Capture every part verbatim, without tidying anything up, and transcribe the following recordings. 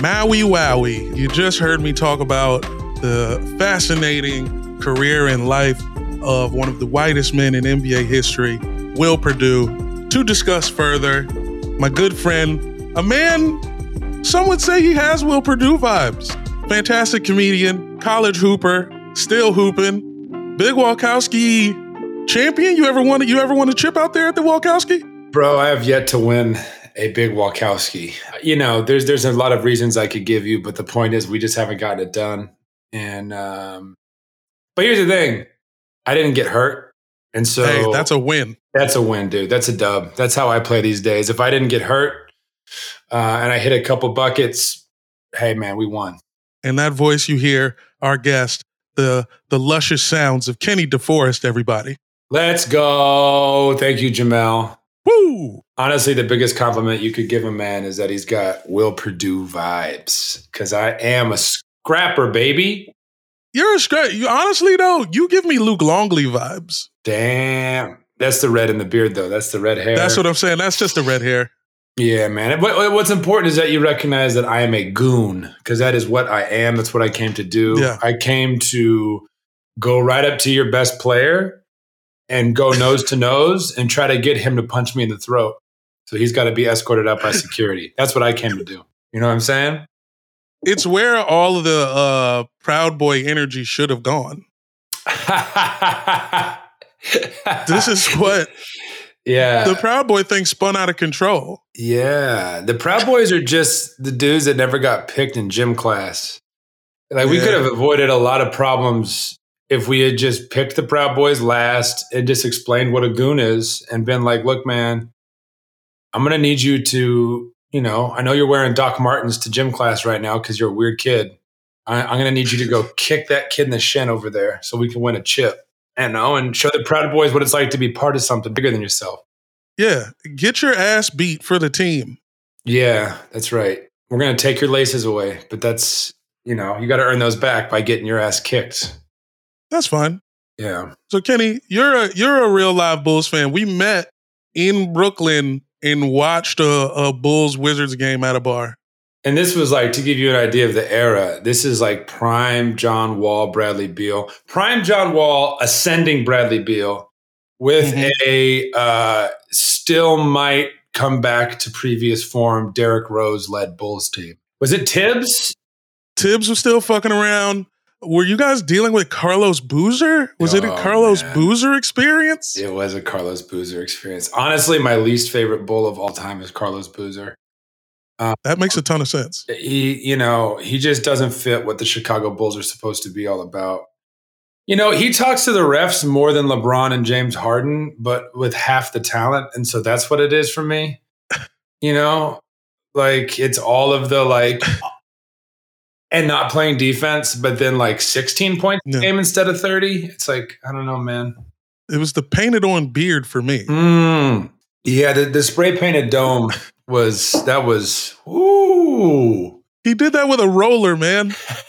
Maui Wowie. You just heard me talk about the fascinating career and life of one of the whitest men in N B A history, Will Perdue. To discuss further, my good friend, a man, some would say he has Will Perdue vibes. Fantastic comedian, college hooper, still hooping, Big Walkowski champion. You ever won? You ever won a chip out there at the Walkowski? Bro, I have yet to win a Big Walkowski. You know, there's there's a lot of reasons I could give you, but the point is we just haven't gotten it done. And um, but here's the thing: I didn't get hurt, and so hey, that's a win. That's a win, dude. That's a dub. That's how I play these days. If I didn't get hurt uh, and I hit a couple buckets, hey man, we won. And that voice you hear, our guest, the the luscious sounds of Kenny DeForest. Everybody, let's go. Thank you, Jamel. Woo! Honestly, the biggest compliment you could give a man is that he's got Will Perdue vibes. Because I am a scrapper, baby. You're a scrapper. You, honestly, though, you give me Luke Longley vibes. Damn. That's the red in the beard, though. That's the red hair. That's what I'm saying. That's just the red hair. Yeah, man. What, what's important is that you recognize that I am a goon. Because that is what I am. That's what I came to do. Yeah. I came to go right up to your best player and go nose to nose and try to get him to punch me in the throat. So he's got to be escorted out by security. That's what I came to do. You know what I'm saying? It's where all of the uh, Proud Boy energy should have gone. This is what yeah. the Proud Boy thing spun out of control. Yeah. The Proud Boys are just the dudes that never got picked in gym class. Like we yeah. could have avoided a lot of problems if we had just picked the Proud Boys last and just explained what a goon is and been like, look, man, I'm going to need you to, you know, I know you're wearing Doc Martens to gym class right now because you're a weird kid. I, I'm going to need you to go kick that kid in the shin over there so we can win a chip. And know, and show the Proud Boys what it's like to be part of something bigger than yourself. Yeah. Get your ass beat for the team. Yeah, that's right. We're going to take your laces away, but that's, you know, you got to earn those back by getting your ass kicked. That's fine. Yeah. So Kenny, you're a you're a real live Bulls fan. We met in Brooklyn and watched a, a Bulls Wizards game at a bar. And this was like, to give you an idea of the era, this is like prime John Wall, Bradley Beal. Prime John Wall ascending Bradley Beal with mm-hmm. a uh, still might come back to previous form Derrick Rose-led Bulls team. Was it Tibbs? Tibbs was still fucking around. Were you guys dealing with Carlos Boozer? Was oh, it a Carlos man. Boozer experience? It was a Carlos Boozer experience. Honestly, my least favorite Bull of all time is Carlos Boozer. Um, that makes a ton of sense. He, you know, he just doesn't fit what the Chicago Bulls are supposed to be all about. You know, he talks to the refs more than LeBron and James Harden, but with half the talent. And so that's what it is for me. You know, like it's all of the like... And not playing defense, but then like sixteen points yeah. a game instead of thirty. It's like, I don't know, man. It was the painted on beard for me. Mm. Yeah, the, the spray painted dome was, that was, ooh. He did that with a roller, man.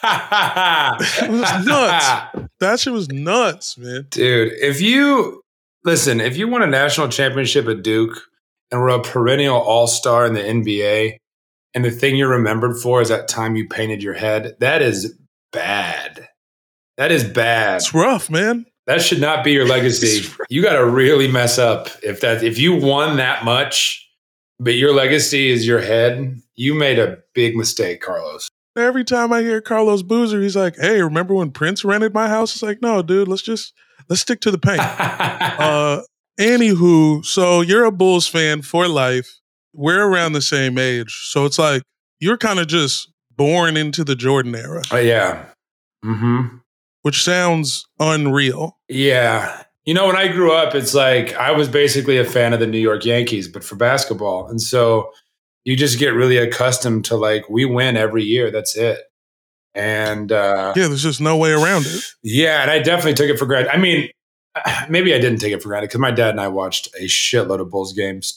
It was nuts. That shit was nuts, man. Dude, if you, listen, if you won a national championship at Duke and were a perennial all-star in the N B A, and the thing you're remembered for is that time you painted your head, that is bad. That is bad. It's rough, man. That should not be your legacy. You got to really mess up if that. If you won that much, but your legacy is your head, you made a big mistake, Carlos. Every time I hear Carlos Boozer, he's like, "Hey, remember when Prince rented my house?" It's like, no, dude, let's just let's stick to the paint. uh, anywho, so you're a Bulls fan for life. We're around the same age. So it's like you're kind of just born into the Jordan era. Oh, yeah. Mm-hmm. Which sounds unreal. Yeah. You know, when I grew up, it's like I was basically a fan of the New York Yankees, but for basketball. And so you just get really accustomed to like, we win every year. That's it. And uh, yeah, there's just no way around it. Yeah. And I definitely took it for granted. I mean, maybe I didn't take it for granted because my dad and I watched a shitload of Bulls games.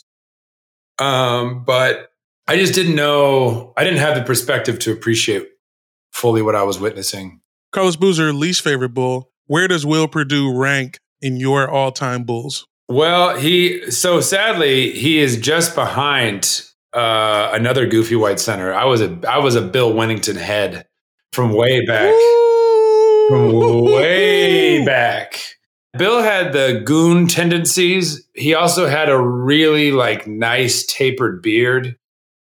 Um, but I just didn't know, I didn't have the perspective to appreciate fully what I was witnessing. Carlos Boozer, least favorite Bull. Where does Will Perdue rank in your all-time Bulls? Well, he, so sadly, he is just behind uh, another goofy white center. I was a I was a Bill Wennington head from way back. Ooh. From way back. Bill had the goon tendencies. He also had a really like nice tapered beard,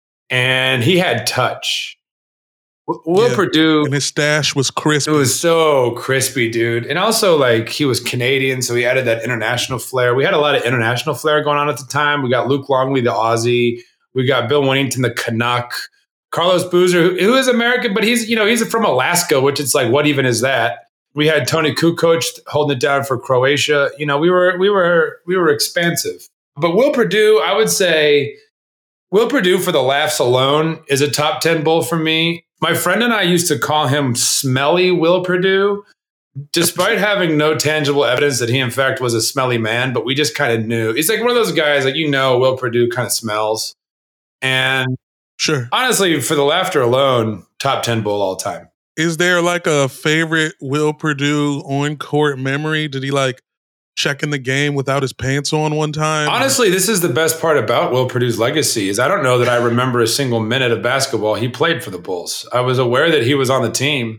and he had touch. Will Yeah. Perdue, And his stash was crispy. it was so crispy, dude. And also, like, he was Canadian, so he added that international flair. We had a lot of international flair going on at the time. We got Luke Longley, the Aussie. We got Bill Wennington, the Canuck. Carlos Boozer, who, who is American, but he's, you know, he's from Alaska, which it's like, what even is that? We had Tony Kukoc holding it down for Croatia. You know, we were we were we were expansive. But Will Perdue, I would say, Will Perdue for the laughs alone is a top ten Bull for me. My friend and I used to call him Smelly Will Perdue, despite having no tangible evidence that he, in fact, was a smelly man. But we just kind of knew. He's like one of those guys, like, you know, Will Perdue kind of smells. And Sure. honestly, for the laughter alone, top ten Bull all time. Is there like a favorite Will Perdue on court memory? Did he like check in the game without his pants on one time? Honestly, this is the best part about Will Perdue's legacy is I don't know that I remember a single minute of basketball he played for the Bulls. I was aware that he was on the team,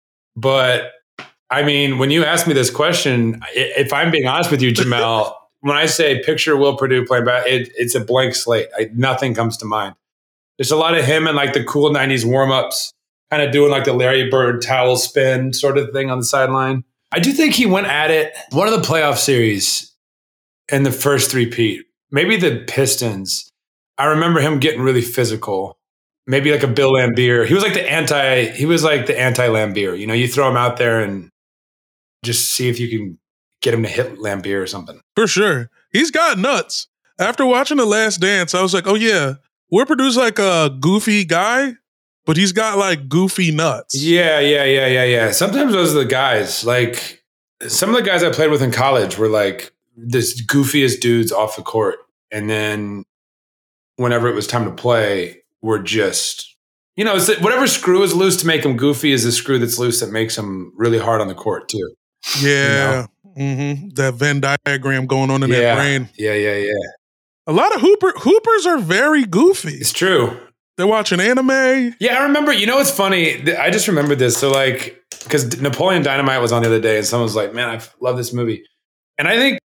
but I mean, when you ask me this question, if I'm being honest with you, Jamel, when I say picture Will Perdue playing basketball, it, it's a blank slate. I, nothing comes to mind. There's a lot of him in like the cool nineties warm-ups, kind of doing like the Larry Bird towel spin sort of thing on the sideline. I do think he went at it. One of the playoff series in the first three-peat, maybe the Pistons. I remember him getting really physical. Maybe like a Bill Laimbeer. He was like the anti. He was like the anti-Laimbeer. You know, you throw him out there and just see if you can get him to hit Laimbeer or something. For sure. He's got nuts. After watching The Last Dance, I was like, oh yeah, Will Perdue's like a goofy guy, but he's got like goofy nuts. Yeah, yeah, yeah, yeah, yeah. Sometimes those are the guys. Like some of the guys I played with in college were like this goofiest dudes off the court. And then whenever it was time to play, we're just, you know, it's whatever screw is loose to make them goofy is the screw that's loose that makes them really hard on the court too. Yeah. You know? Mm-hmm. That Venn diagram going on in yeah. that brain. Yeah, yeah, yeah. A lot of Hooper Hoopers are very goofy. It's true. They're watching anime. Yeah, I remember. You know what's funny? I just remembered this. So like, because Napoleon Dynamite was on the other day and someone was like, man, I love this movie. And I think,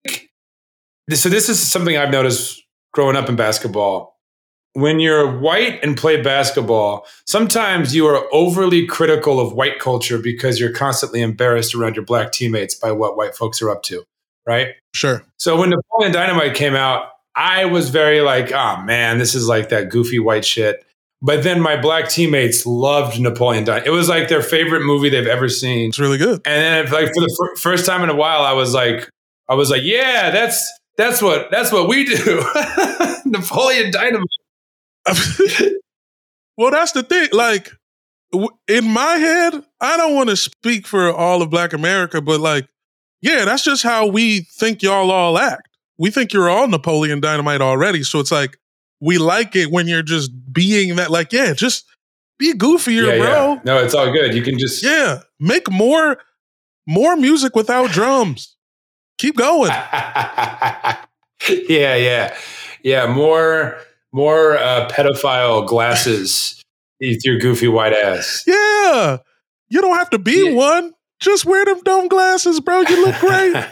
so this is something I've noticed growing up in basketball. When you're white and play basketball, sometimes you are overly critical of white culture because you're constantly embarrassed around your black teammates by what white folks are up to, right? Sure. So when Napoleon Dynamite came out, I was very like, oh man, this is like that goofy white shit. But then my black teammates loved Napoleon Dynamite. It was like their favorite movie they've ever seen. It's really good. And then like for the f- first time in a while, I was like, I was like, yeah, that's that's what that's what we do. Napoleon Dynamite. Well, that's the thing. Like, w- in my head, I don't want to speak for all of Black America, but like, yeah, that's just how we think y'all all act. We think you're all Napoleon Dynamite already. So it's like, we like it when you're just being that, like, yeah, just be goofier, yeah, bro. Yeah. No, it's all good. You can just... Yeah, make more, more music without drums. Keep going. yeah, yeah. Yeah, more... More uh, pedophile glasses with your goofy white ass. Yeah. You don't have to be yeah. one. Just wear them dumb glasses, bro. You look great.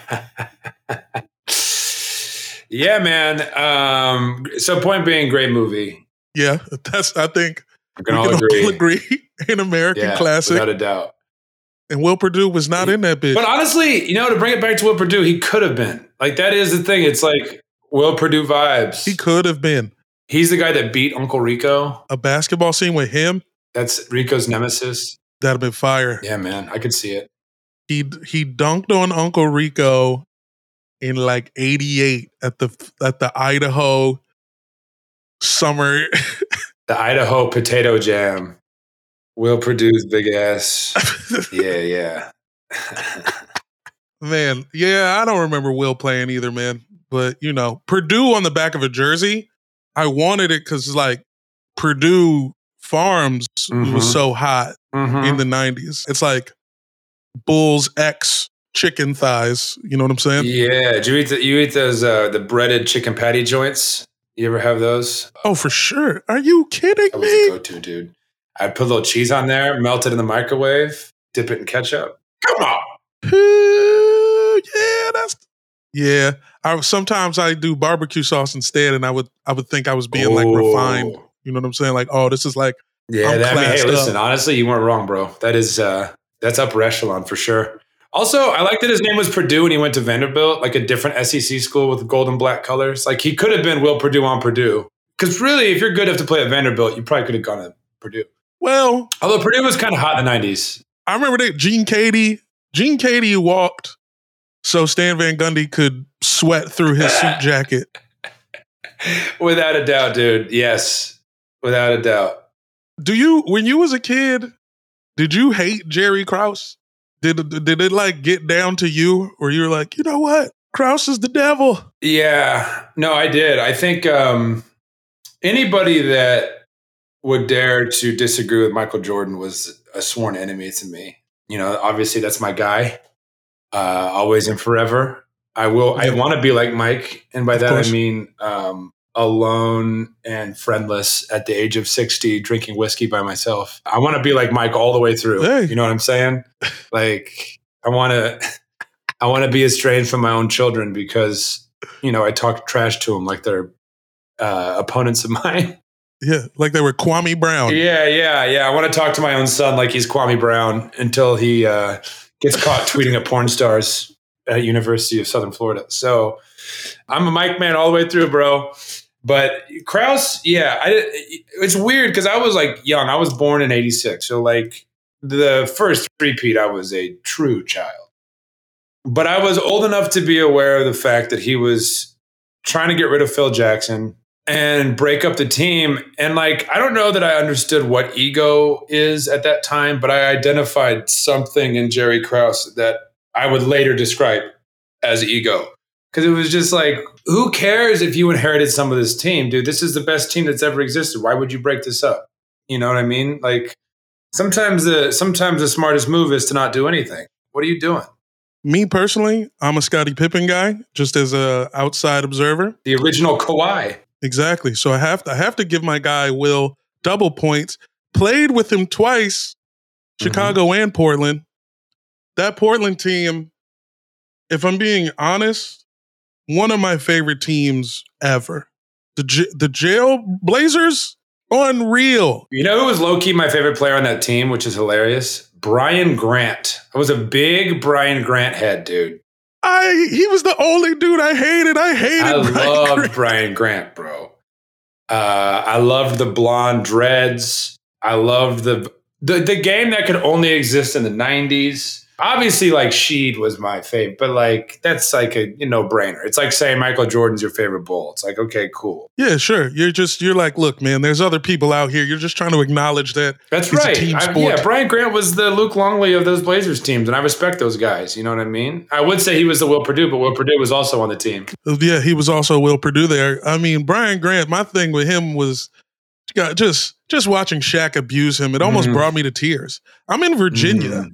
Yeah, man. Um, so point being, great movie. Yeah, that's, I think we can, we all, can agree. all agree. An American yeah, classic. Without a doubt. And Will Perdue was not in that bitch. But honestly, you know, to bring it back to Will Perdue, he could have been. Like, that is the thing. It's like Will Perdue vibes. He could have been. He's the guy that beat Uncle Rico. A basketball scene with him. That's Rico's nemesis. That'd have been fire. Yeah, man. I could see it. He he dunked on Uncle Rico in like eighty-eight at the at the Idaho summer. The Idaho potato jam. Will Perdue's big ass. Yeah, yeah. Man, yeah, I don't remember Will playing either, man. But, you know, Perdue on the back of a jersey. I wanted it because, like, Purdue Farms mm-hmm. was so hot mm-hmm. in the nineties. It's like Bulls X chicken thighs. You know what I'm saying? Yeah. Do you eat, the, you eat those uh, the breaded chicken patty joints? You ever have those? Oh, for sure. Are you kidding That was me? a go-to, dude. I'd put a little cheese on there, melt it in the microwave, dip it in ketchup. Come on. Yeah, that's yeah. I sometimes I do barbecue sauce instead, and I would I would think I was being like refined. Oh. You know what I'm saying? Like, oh, this is like Yeah, I'm that, I mean, hey, classed listen, up. honestly, you weren't wrong, bro. That is uh that's upper echelon for sure. Also, I like that his name was Purdue and he went to Vanderbilt, like a different S E C school with gold and black colors. Like he could have been Will Purdue on Purdue. Because really, if you're good enough to play at Vanderbilt, you probably could have gone to Purdue. Well, Although Purdue was kind of hot in the nineties. I remember that Gene Cady, Gene Cady walked so Stan Van Gundy could sweat through his suit jacket. Without a doubt, dude. Yes. Without a doubt. Do you, when you was a kid, did you hate Jerry Krause? Did, did it like get down to you or you were like, you know what? Krause is the devil. Yeah. No, I did. I think um, anybody that would dare to disagree with Michael Jordan was a sworn enemy to me. You know, obviously that's my guy. Uh, always and forever. I will. I want to be like Mike, and by that I mean um, alone and friendless at the age of sixty, drinking whiskey by myself. I want to be like Mike all the way through. Hey. You know what I'm saying? Like I want to. I want to be estranged from my own children because you know I talk trash to them like they're uh, opponents of mine. Yeah, like they were Kwame Brown. Yeah, yeah, yeah. I want to talk to my own son like he's Kwame Brown until he uh, gets caught tweeting at porn stars at University of Southern Florida. So I'm a Mike man all the way through, bro. But Krause, yeah, I, it's weird because I was like young. I was born in eighty-six. So like the first three-peat, I was a true child. But I was old enough to be aware of the fact that he was trying to get rid of Phil Jackson and break up the team. And like, I don't know that I understood what ego is at that time, but I identified something in Jerry Krause that I would later describe as ego. Because it was just like, who cares if you inherited some of this team? Dude, this is the best team that's ever existed. Why would you break this up? You know what I mean? Like, sometimes the sometimes the smartest move is to not do anything. What are you doing? Me personally, I'm a Scottie Pippen guy, just as a outside observer. The original Kawhi. Exactly. So I have to I have to give my guy Will double points. Played with him twice, Chicago mm-hmm. and Portland. That Portland team, if I'm being honest, one of my favorite teams ever. The J- the Jail Blazers, unreal. You know who was low-key my favorite player on that team, which is hilarious? Brian Grant. I was a big Brian Grant head, dude. I he was the only dude I hated. I hated I Brian loved Grant. Brian Grant, bro. Uh, I loved the blonde dreads. I loved the, the the game that could only exist in the nineties. Obviously, like Sheed was my favorite, but like that's like a you know brainer. It's like saying Michael Jordan's your favorite Bull. It's like, okay, cool. Yeah, sure. You're just you're like, look, man, there's other people out here. You're just trying to acknowledge that. That's it's right. A team I, sport. yeah, Brian Grant was the Luke Longley of those Blazers teams, and I respect those guys. You know what I mean? I would say he was the Will Purdue, but Will Purdue was also on the team. Yeah, he was also Will Purdue there. I mean, Brian Grant. My thing with him was just just watching Shaq abuse him. It almost mm-hmm. brought me to tears. I'm in Virginia. Mm-hmm.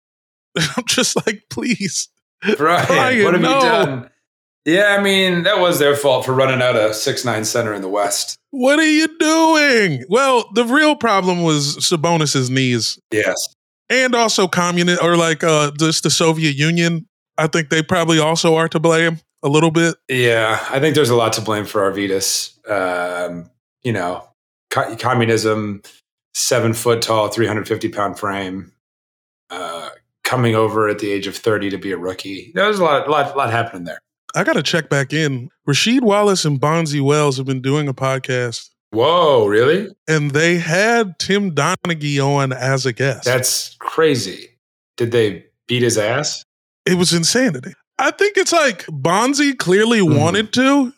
I'm just like, please. Brian, Brian what have no. you done? Yeah, I mean, that was their fault for running out a six nine center in the West. What are you doing? Well, the real problem was Sabonis's knees. Yes. And also communist, or like uh, just the Soviet Union. I think they probably also are to blame a little bit. Yeah, I think there's a lot to blame for Arvydas. Um, you know, co- communism, seven foot tall, three hundred fifty pound frame. Uh, coming over at the age of thirty to be a rookie. There was a lot, lot, lot happening there. I got to check back in. Rasheed Wallace and Bonzi Wells have been doing a podcast. Whoa, really? And they had Tim Donaghy on as a guest. That's crazy. Did they beat his ass? It was insanity. I think it's like Bonzi clearly mm. wanted to,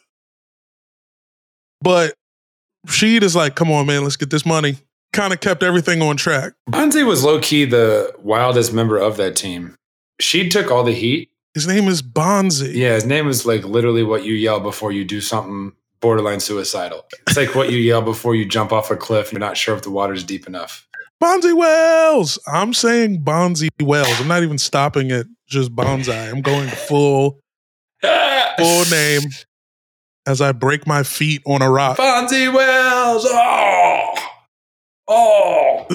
but Rasheed is like, come on, man, let's get this money. Kind of kept everything on track. Bonzi was low-key the wildest member of that team. She took all the heat. His name is Bonzi. Yeah, his name is like literally what you yell before you do something borderline suicidal. It's like what you yell before you jump off a cliff and you're not sure if the water's deep enough. Bonzi Wells. I'm saying Bonzi Wells. I'm not even stopping at just Bonzi. I'm going full, full name. as I break my feet on a rock. Fonzie Wells. Oh. Oh.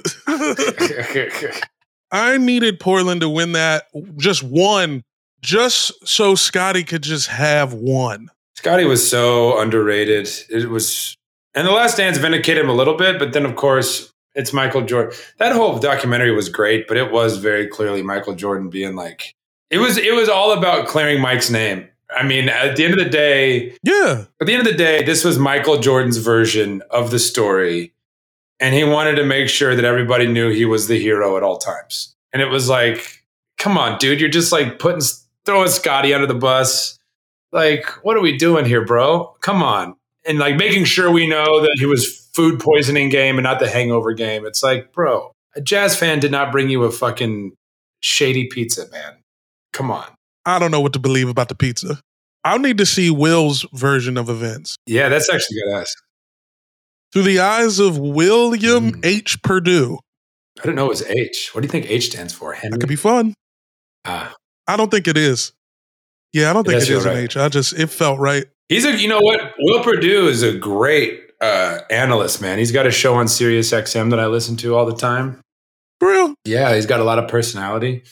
I needed Portland to win that, just one, just so Scottie could just have one. Scottie was so underrated. It was, and The Last Dance vindicated him a little bit, but then of course it's Michael Jordan. That whole documentary was great, but it was very clearly Michael Jordan being like, it was, it was all about clearing Mike's name. I mean, at the end of the day, yeah. At the end of the day, this was Michael Jordan's version of the story, and he wanted to make sure that everybody knew he was the hero at all times. And it was like, come on, dude, you're just like putting, throwing Scottie under the bus. Like, what are we doing here, bro? Come on. And like making sure we know that he was food poisoning game and not the hangover game. It's like, bro, a Jazz fan did not bring you a fucking shady pizza, man. Come on. I don't know what to believe about the pizza. I'll need to see Will's version of events. Yeah, that's actually good ask. Through the eyes of William mm. H. Purdue. I didn't know it was H. What do you think H stands for? Henry? That could be fun. Ah. I don't think it is. Yeah, I don't think Yes, it is you're an right. H. I just, it felt right. He's a, you know what? Will Purdue is a great uh, analyst, man. He's got a show on Sirius X M that I listen to all the time. For real? Yeah, he's got a lot of personality.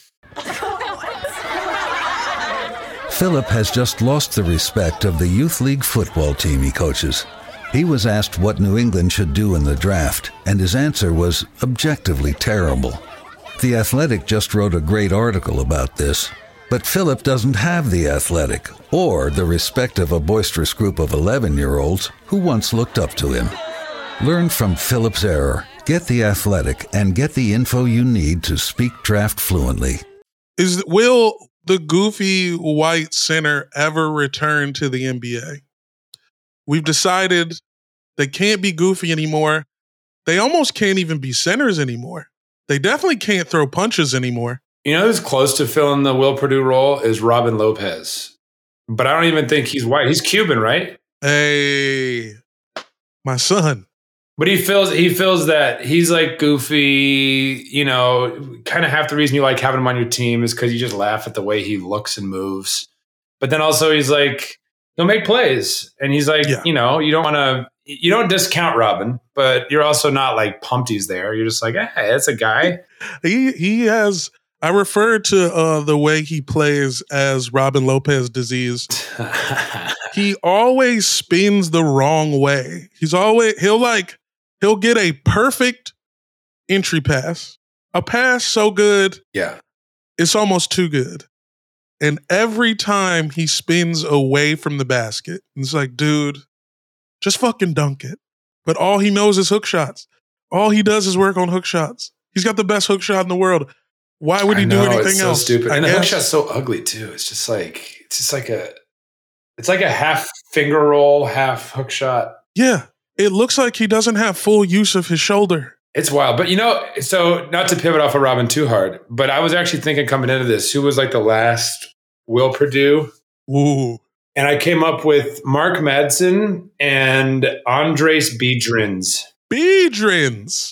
Philip has just lost the respect of the youth league football team he coaches. He was asked what New England should do in the draft, and his answer was objectively terrible. The Athletic just wrote a great article about this. But Philip doesn't have the Athletic or the respect of a boisterous group of eleven-year-olds who once looked up to him. Learn from Philip's error, get the Athletic, and get the info you need to speak draft fluently. Is will the goofy white center ever return to the N B A? We've decided they can't be goofy anymore. They almost can't even be centers anymore. They definitely can't throw punches anymore. You know who's close to filling the Will Purdue role is Robin Lopez. But I don't even think he's white. He's Cuban, right? Hey, my son. But he feels he feels that he's like goofy, you know, kind of half the reason you like having him on your team is because you just laugh at the way he looks and moves. But then also he's like, he'll make plays. And he's like, yeah. you know, you don't want to, you don't discount Robin, but you're also not like pumped he's there. You're just like, hey, that's a guy. He he has... I refer to uh, the way he plays as Robin Lopez disease. He always spins the wrong way. He's always, he'll like, he'll get a perfect entry pass. A pass so good. Yeah. It's almost too good. And every time he spins away from the basket, it's like, dude, just fucking dunk it. But all he knows is hook shots. All he does is work on hook shots. He's got the best hook shot in the world. Why would he know, do anything it's else? So stupid. I And guess. the hook shot's so ugly too. It's just like it's just like a it's like a half finger roll, half hook shot. Yeah. It looks like he doesn't have full use of his shoulder. It's wild. But you know, so not to pivot off of Robin too hard, but I was actually thinking coming into this, who was like the last Will Purdue? Ooh. And I came up with Mark Madsen and Andres Biedrins. Biedrins.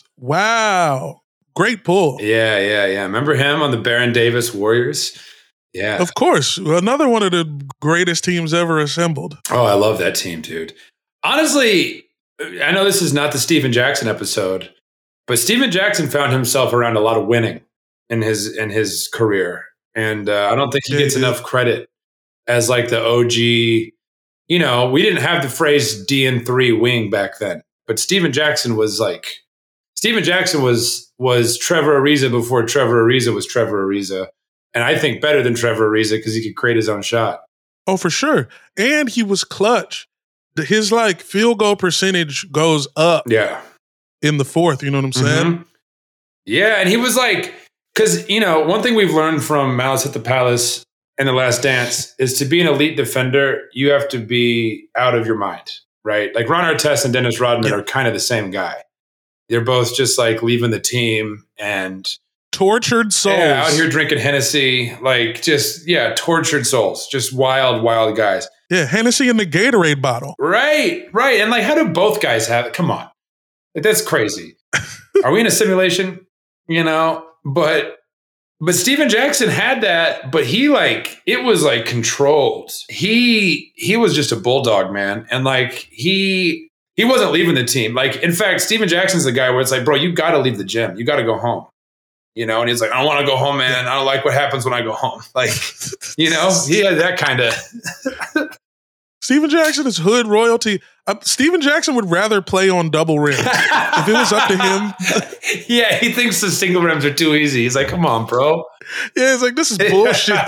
Wow. Great pull. Yeah, yeah, yeah. Remember him on the Baron Davis Warriors? Yeah. Of course. Another one of the greatest teams ever assembled. Oh, I love that team, dude. Honestly, I know this is not the Steven Jackson episode, but Steven Jackson found himself around a lot of winning in his in his career. And uh, I don't think he Yeah, gets he enough credit as like the O G. You know, we didn't have the phrase D N three wing back then, but Steven Jackson was like, Steven Jackson was was Trevor Ariza before Trevor Ariza was Trevor Ariza. And I think better than Trevor Ariza because he could create his own shot. Oh, for sure. And he was clutch. His like field goal percentage goes up Yeah. in the fourth. You know what I'm saying? Mhm. Yeah. And he was like, because, you know, one thing we've learned from Malice at the Palace and The Last Dance is to be an elite defender, you have to be out of your mind, right? Like Ron Artest and Dennis Rodman Yeah. are kind of the same guy. They're both just like leaving the team and Tortured souls. yeah, out here drinking Hennessy, like just, yeah, tortured souls, just wild, wild guys. Yeah, Hennessy in the Gatorade bottle. Right, right. And like, how do both guys have it? Come on. Like, that's crazy. Are we in a simulation? You know, but But Steven Jackson had that, but he like, it was like controlled. He, he was just a bulldog, man. And like, he, he wasn't leaving the team. Like, in fact, Steven Jackson's the guy where it's like, bro, you got to leave the gym. You got to go home. You know, and he's like, I don't want to go home, man. I don't like what happens when I go home. Like, you know, he had that kind of. Steven Jackson is hood royalty. Uh, Steven Jackson would rather play on double rims. If it was up to him. Yeah, he thinks the single rims are too easy. He's like, come on, bro. Yeah, it's like, this is bullshit.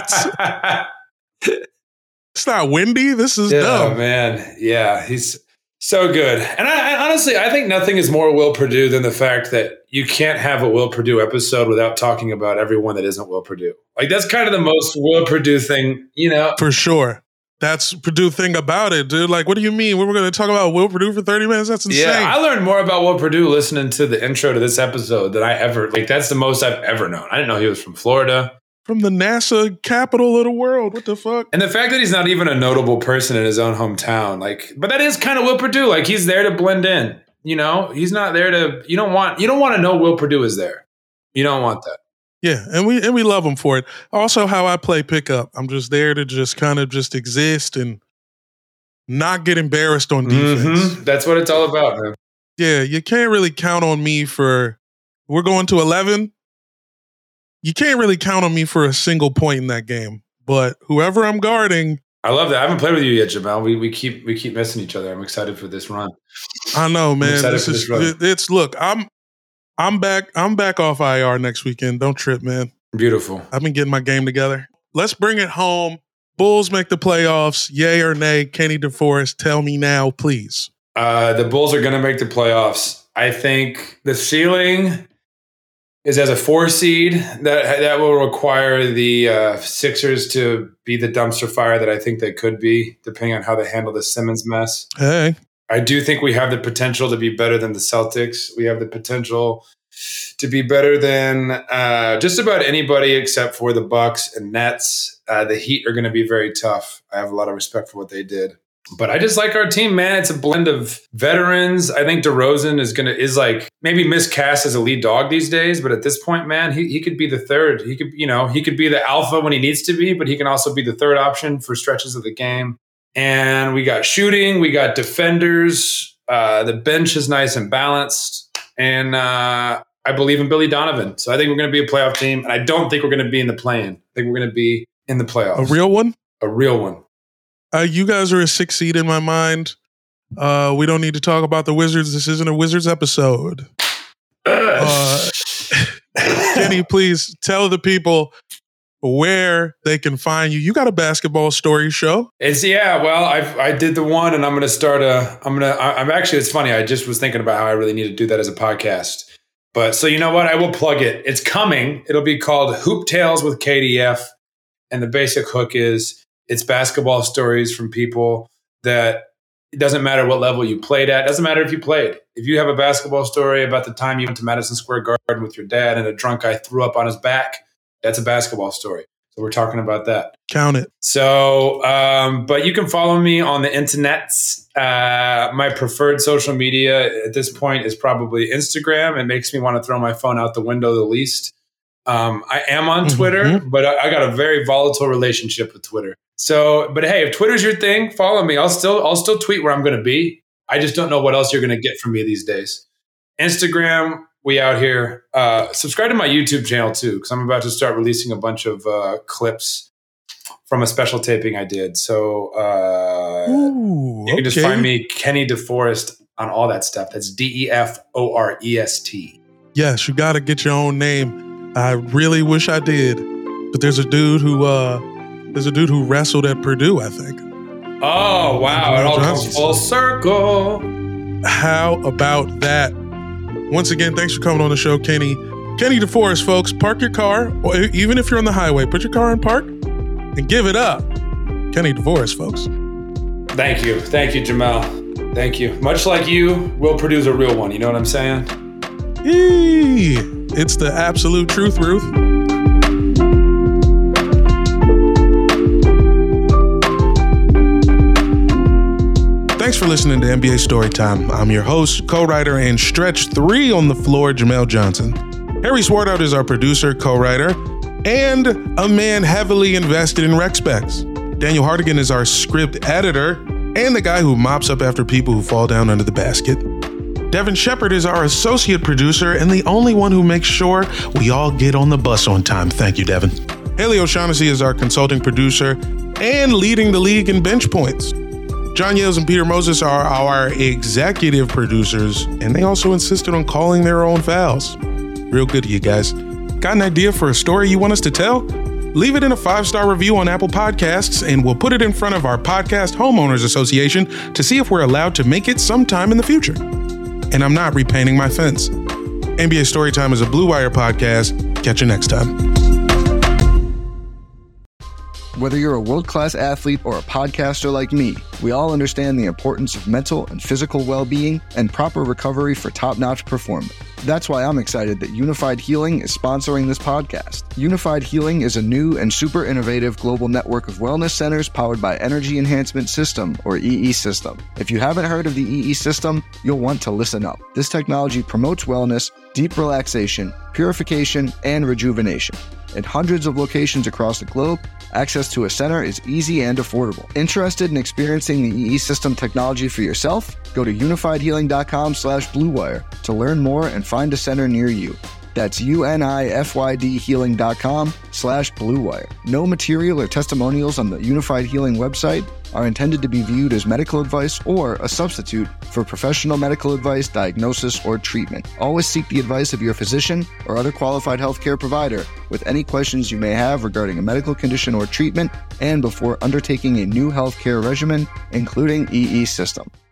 It's not windy. This is yeah, dumb. Oh, man. Yeah, he's so good. And I, I honestly, I think nothing is more Will Perdue than the fact that you can't have a Will Perdue episode without talking about everyone that isn't Will Perdue. Like, that's kind of the most Will Perdue thing, you know? For sure. That's Purdue thing about it, dude. Like, what do you mean? We were going to talk about Will Perdue for thirty minutes? That's insane. Yeah, I learned more about Will Perdue listening to the intro to this episode than I ever, like, that's the most I've ever known. I didn't know he was from Florida. From the NASA capital of the world. What the fuck? And the fact that he's not even a notable person in his own hometown, like, but that is kind of Will Perdue. Like, he's there to blend in, you know? He's not there to, you don't want, you don't want to know Will Perdue is there. You don't want that. Yeah, and we and we love him for it. Also, how I play pickup. I'm just there to just kind of just exist and not get embarrassed on defense. Mm-hmm. That's what it's all about, man. Yeah, you can't really count on me for, we're going to eleven. You can't really count on me for a single point in that game. But whoever I'm guarding. I love that. I haven't played with you yet, Jamal. We we keep we keep missing each other. I'm excited for this run. I know, man. This is this it's look, I'm I'm back. I'm back off I R next weekend. Don't trip, man. Beautiful. I've been getting my game together. Let's bring it home. Bulls make the playoffs. Yay or nay? Kenny DeForest, tell me now, please. Uh, the Bulls are going to make the playoffs. I think the ceiling is as a four seed. That that will require the uh, Sixers to be the dumpster fire that I think they could be, depending on how they handle the Simmons mess. Hey. I do think we have the potential to be better than the Celtics. We have the potential to be better than uh, just about anybody except for the Bucks and Nets. Uh, the Heat are going to be very tough. I have a lot of respect for what they did. But I just like our team, man. It's a blend of veterans. I think DeRozan is going to is like maybe miscast as a lead dog these days, but at this point, man, he he could be the third. He could, you know, he could be the alpha when he needs to be, but he can also be the third option for stretches of the game. And we got shooting, we got defenders. Uh, the bench is nice and balanced. And uh, I believe in Billy Donovan. So I think we're going to be a playoff team. And I don't think we're going to be in the play-in. I think we're going to be in the playoffs. A real one? A real one. Uh, you guys are a six seed in my mind. Uh, we don't need to talk about the Wizards. This isn't a Wizards episode. Uh, Kenny, please tell the people where they can find you. You got a basketball story show. It's yeah. Well, I I did the one, and I'm going to start a. I'm going to. I'm actually. It's funny. I just was thinking about how I really need to do that as a podcast. But so you know what? I will plug it. It's coming. It'll be called Hoop Tales with K D F, and the basic hook is it's basketball stories from people that it doesn't matter what level you played at. It doesn't matter if you played. If you have a basketball story about the time you went to Madison Square Garden with your dad and a drunk guy threw up on his back, that's a basketball story. So we're talking about that. Count it. So, um, but you can follow me on the internets. Uh, my preferred social media at this point is probably Instagram. It makes me want to throw my phone out the window the least. Um, I am on mm-hmm. Twitter, but I, I got a very volatile relationship with Twitter. So, but hey, if Twitter's your thing, follow me. I'll still, I'll still tweet where I'm going to be. I just don't know what else you're going to get from me these days. Instagram, we out here. Uh, subscribe to my YouTube channel too, because I'm about to start releasing a bunch of uh, clips from a special taping I did. So uh, Ooh, you can okay. just find me, Kenny DeForest, on all that stuff. That's D E F O R E S T. Yes, you got to get your own name. I really wish I did, but there's a dude who uh, there's a dude who wrestled at Purdue, I think. Oh wow! It all comes full circle. How about that? Once again, thanks for coming on the show, Kenny. Kenny DeForest, folks. Park your car, or even if you're on the highway, put your car in park and give it up. Kenny DeForest, folks. Thank you. Thank you, Jamal. Thank you. Much like you, Will Purdue's a real one. You know what I'm saying? Eee, it's the absolute truth, Ruth. Thanks for listening to N B A Storytime. I'm your host, co-writer, and stretch three on the floor, Jamel Johnson. Harry Swartout is our producer, co-writer. and a man heavily invested in rec specs. Daniel Hardigan is our script editor and the guy who mops up after people who fall down under the basket. Devin Shepard is our associate producer and the only one who makes sure we all get on the bus on time. Thank you, Devin. Haley O'Shaughnessy is our consulting producer and leading the league in bench points. John Yales and Peter Moses are our executive producers, and they also insisted on calling their own fouls. Real good to you guys. Got an idea for a story you want us to tell? Leave it in a five-star review on Apple Podcasts, and we'll put it in front of our Podcast Homeowners Association to see if we're allowed to make it sometime in the future. And I'm not repainting my fence. N B A Storytime is a Blue Wire podcast. Catch you next time. Whether you're a world-class athlete or a podcaster like me, we all understand the importance of mental and physical well-being and proper recovery for top-notch performance. That's why I'm excited that Unified Healing is sponsoring this podcast. Unified Healing is a new and super innovative global network of wellness centers powered by Energy Enhancement System, or E E System. If you haven't heard of the E E System, you'll want to listen up. This technology promotes wellness, deep relaxation, purification, and rejuvenation. At hundreds of locations across the globe, access to a center is easy and affordable. Interested in experiencing the E E System technology for yourself? Go to unifiedhealing.com slash bluewire to learn more and find a center near you. That's U-N-I-F-Y-D healing.com slash bluewire. No material or testimonials on the Unified Healing website are intended to be viewed as medical advice or a substitute for professional medical advice, diagnosis, or treatment. Always seek the advice of your physician or other qualified healthcare provider with any questions you may have regarding a medical condition or treatment and before undertaking a new healthcare regimen, including E E System.